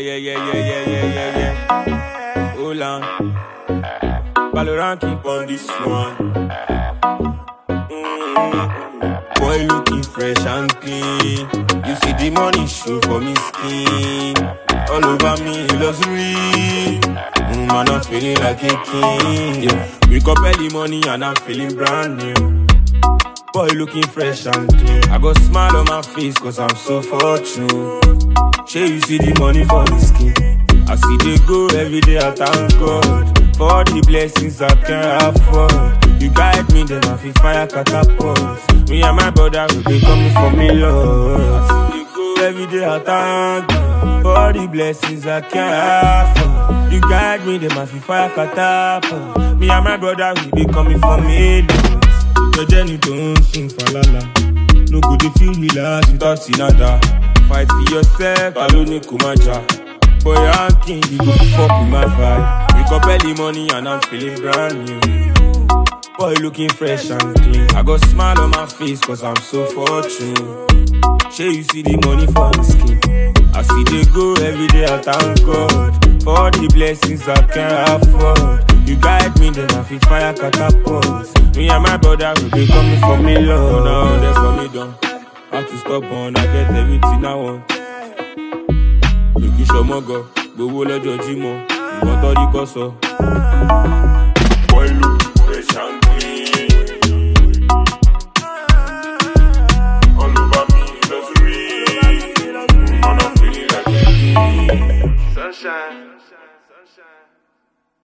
yeah. Hold on. Valorant keep on this one. Boy looking fresh and clean. You see the money show for me skin. All over me luxury. Man, I'm feeling like a king. Yeah. Wake up early morning and I'm feeling brand new. Boy looking fresh and clean. I got smile on my face cause I'm so fortunate. Sure you see the money for the skin. I see they go every day, I thank God for the blessings I can afford. You guide me, then I feel fire catapult. Me and my brother will be coming for me, Lord. I see they go every day, I thank God for the blessings I can afford. You guide me, then I feel fire catapult. Me and my brother will be coming for me, Lord. Your journey don't sing falala. No good if you relax without sinada. Fight for yourself, alone kumaja. Boy, I'm king, you go fuck with my vibe. Wake up early morning and I'm feeling brand new. Boy, looking fresh and clean. I got smile on my face cause I'm so fortunate. Sure you see the money for the skin. I see they go every day, I thank God for the blessings I can afford. You guide me, then I feel fire catapult. Me and my brother will be coming for me, Lord. Now they for me down. I have to stop on, I get everything I want. Looking show my go, go lọ́jọ́ Jímọ̀. Ìwọ́n tọ́ di kọ́sọ̀. Boy look